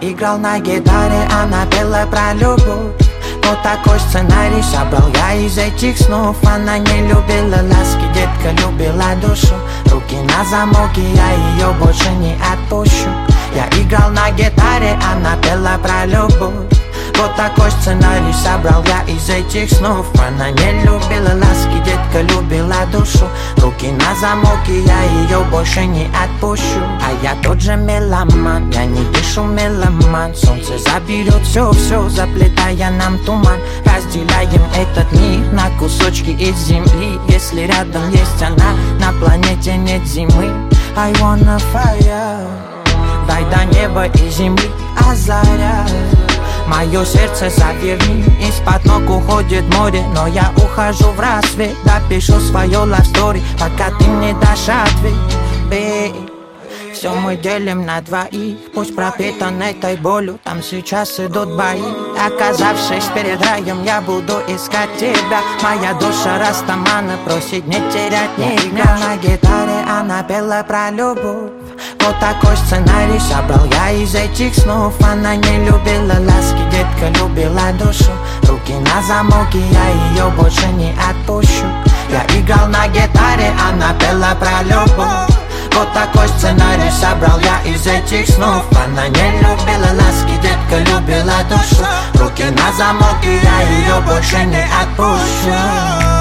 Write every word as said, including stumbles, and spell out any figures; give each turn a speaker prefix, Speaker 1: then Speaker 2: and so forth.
Speaker 1: играл на гитаре, она пела про любовь. Вот такой сценарий собрал я из этих снов. Она не любила ласки, детка любила душу. Руки на замок, и я ее больше не отпущу. Я играл на гитаре, она пела про любовь. Вот такой сценарий собрал я из этих снов. Она не любила ласки, детка любила душу. Руки на замок, и я ее больше не отпущу. А я тот же меломан, я не дышу меломан. Солнце заберет все-все, заплетая нам туман. Разделяем этот мир на кусочки из земли. Если рядом есть она, на планете нет зимы. I wanna fire. Дай до неба и земли, а заря мое сердце заверни. Из-под ног уходит море, но я ухожу в рассвет. Допишу свое love story, пока ты мне дашь ответ, babe. Все мы делим на двоих, пусть пропитан этой болью. Там сейчас идут бои. Оказавшись перед раем, я буду искать тебя. Моя душа растамана просит не терять ни дня. На гитаре она пела про любовь. Вот такой сценарий собрал я из этих снов. Она не любила ласки, детка любила душу. Руки на замок, и я ее больше не отпущу. Я играл на гитаре, она пела про любовь. Вот такой сценарий собрал я из этих снов. Она не любила ласки, детка любила душу. Руки на замок, и я ее больше не отпущу.